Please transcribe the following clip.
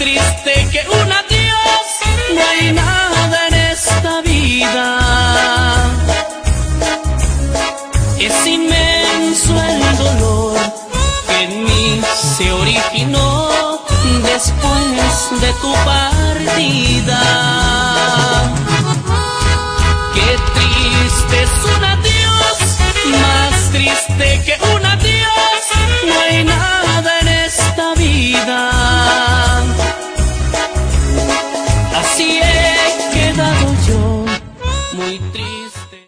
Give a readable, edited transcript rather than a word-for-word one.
triste que un adiós, no hay nada en esta vida. Es inmenso el dolor que en mí se originó después de tu partida. Qué triste es un adiós, más triste que un